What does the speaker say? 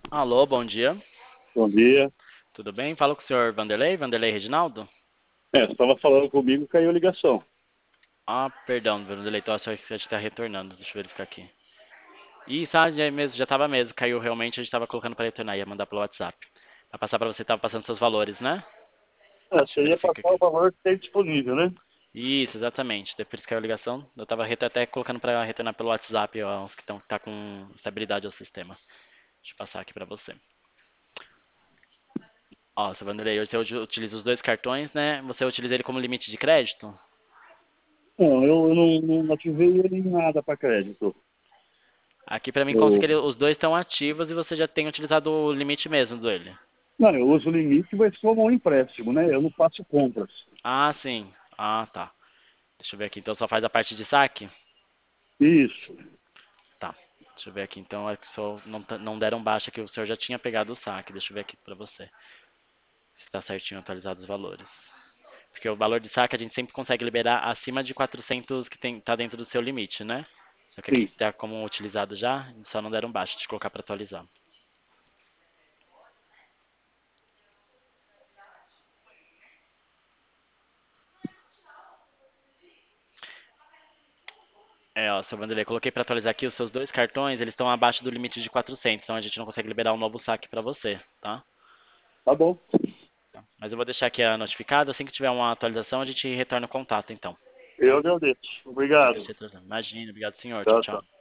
Alô, bom dia. Bom dia. Tudo bem? Falo com o senhor Vanderlei, Vanderlei Reginaldo. Você estava falando comigo e caiu a ligação. Ah, perdão, Vanderlei, tô achando que você está retornando. Deixa eu verificar aqui. Ih, sabe, já estava mesmo, caiu realmente, a gente estava colocando para retornar, ia mandar pelo WhatsApp. Pra passar para você, estava passando seus valores, né? Deixa eu Você ia verificar passar o aqui. valor que tem disponível, né? Isso, exatamente. Depois que caiu a ligação, eu estava até colocando para retornar pelo WhatsApp, ó, uns que estão tá com estabilidade ao sistema. Deixa eu passar aqui para você. Ó, seu Vanderlei, hoje você utiliza os dois cartões, né? Você utiliza ele como limite de crédito? Não, eu não ativei ele em nada para crédito. Aqui pra mim consta que Eu, os dois estão ativos e você já tem utilizado o limite mesmo dele. não, eu uso o limite, mas como um empréstimo, né? Eu não faço compras. Ah, sim. Ah, tá. Deixa eu ver aqui. Então só faz a parte de saque? Isso. Tá. Deixa eu ver aqui. Então é que só não deram baixa que o senhor já tinha pegado o saque. Deixa eu ver aqui pra você. Se tá certinho atualizado os valores. Porque o valor de saque a gente sempre consegue liberar acima de 400 que tá dentro do seu limite, né? Só que aqui Sim. tá como utilizado já, só não deram baixa. Deixa eu colocar pra atualizar. É, ó, seu Vanderlei, coloquei para atualizar aqui os seus dois cartões, eles estão abaixo do limite de 400, então a gente não consegue liberar um novo saque para você, tá? Tá bom. Mas eu vou deixar aqui a notificada, assim que tiver uma atualização a gente retorna o contato, então. Eu agradeço. Obrigado. Imagina, obrigado senhor, tchau, Tchau, tchau. tchau.